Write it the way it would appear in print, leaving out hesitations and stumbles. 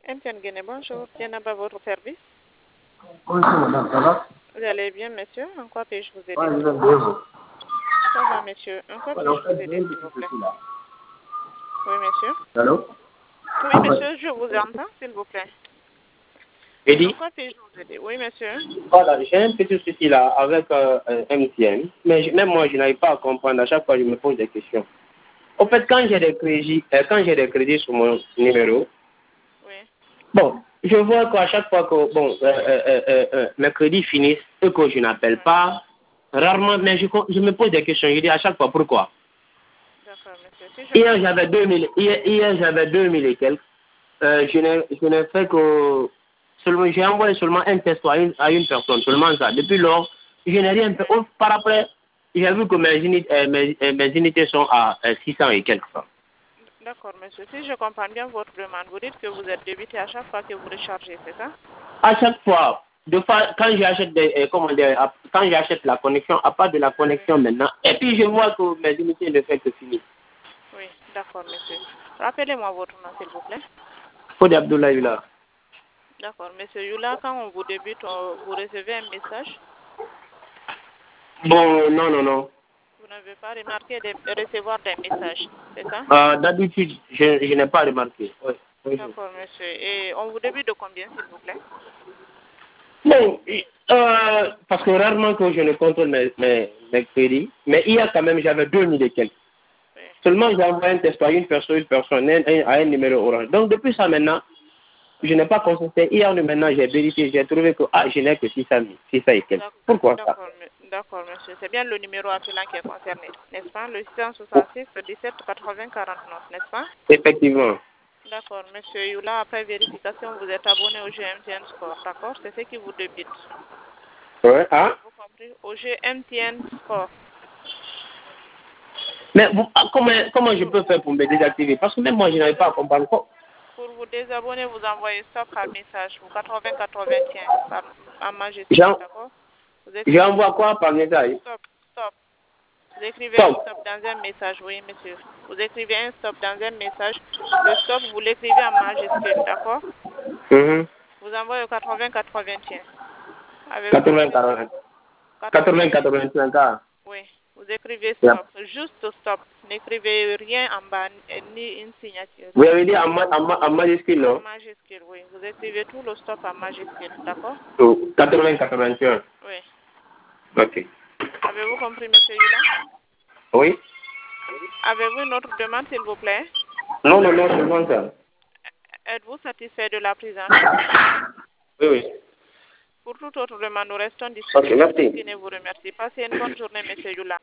MTN Guinée, bonjour. Diana, votre service. Bonjour madame, ça va? Vous allez bien, monsieur? En quoi puis-je vous aider? Ouais, je vais bien vous. Ça va, monsieur. En quoi Voilà, en puis-je vous fait, j'ai aider, une s'il vous petite plaît? souci là. Oui, monsieur. Allô? Oui, En fait, monsieur, je vous entends, s'il vous plaît. j'ai En dit, quoi puis-je vous aider? Oui, monsieur. voilà, j'ai un petit souci là avec MTN, mais même moi, je n'arrive pas à comprendre. À chaque fois, je me pose des questions. En fait, quand j'ai des crédits sur mon numéro, Oui. bon, je vois qu'à chaque fois que mes crédits finissent et que je n'appelle pas, rarement, mais je me pose des questions. Je dis à chaque fois pourquoi. D'accord, monsieur. Si je Hier, comprends. j'avais 2000, hier, j'avais 2000 et quelques. Je n'ai fait que seulement, j'ai envoyé seulement un test à une personne, seulement ça. Depuis lors, je n'ai rien fait. Oh, par après, j'ai vu que mes unités sont à 600 et quelques francs. D'accord, monsieur. Si je comprends bien votre demande, vous dites que vous êtes débité à chaque fois que vous rechargez, c'est ça? À chaque fois, quand j'achète quand j'achète la connexion, à part de la Oui. connexion maintenant, et puis je vois que mes unités ne font que finir. Oui, d'accord, monsieur. Rappelez-moi votre nom, s'il vous plaît. Fodi Abdoulaye là. D'accord, monsieur Yula, quand on vous débute, vous recevez un message. Bon, non, non, non. Vous n'avez pas remarqué de recevoir des messages, c'est ça? D'habitude, je n'ai pas remarqué. Oui, oui. D'accord, monsieur. Et on vous débute de combien, s'il vous plaît? Bon, parce que rarement que je ne contrôle mes crédits, mais hier quand même j'avais 2000 et quelques. Oui. Seulement j'ai envoyé un test à une personne à un numéro orange. Donc depuis ça maintenant, je n'ai pas consulté. Hier maintenant j'ai vérifié, j'ai trouvé que je n'ai que 600 et quelques. Pourquoi ça? D'accord, monsieur. C'est bien le numéro appelant qui est concerné, n'est-ce pas? Le 666 17 80 49, n'est-ce pas? Effectivement. D'accord, monsieur Yula, après vérification, vous êtes abonné au GMTN Sport, d'accord? C'est ce qui vous débite. Ouais, hein? Vous compris? Au GMTN Sport. Mais comment je peux faire pour me désactiver? Parce que même moi je n'arrive pas à comprendre. Pour vous désabonner, vous envoyez stop par message ou 80 en majuscule, d'accord? J'envoie quoi par message? Stop, stop. Vous écrivez un Stop. stop dans un message, oui, monsieur. Vous écrivez un stop dans un message. Le stop, vous l'écrivez en majuscule, d'accord? Vous envoyez au 80 81. Avez-vous 80 81. Oui. Vous écrivez stop. Juste stop. N'écrivez rien en bas, ni une signature. Vous avez dit en majuscule, non? En majuscule, oui. Vous écrivez tout le stop en majuscule, d'accord? 80 81. Oui. Ok. Avez-vous compris, monsieur Yula? Oui? Avez-vous une autre demande, s'il vous plaît? Non, non, non, c'est bon ça. Êtes-vous satisfait de la prise en charge? Oui, oui. Pour toute autre demande, nous restons disponibles. Ok, merci. Je vous remercie. Passez une bonne journée, monsieur Yula.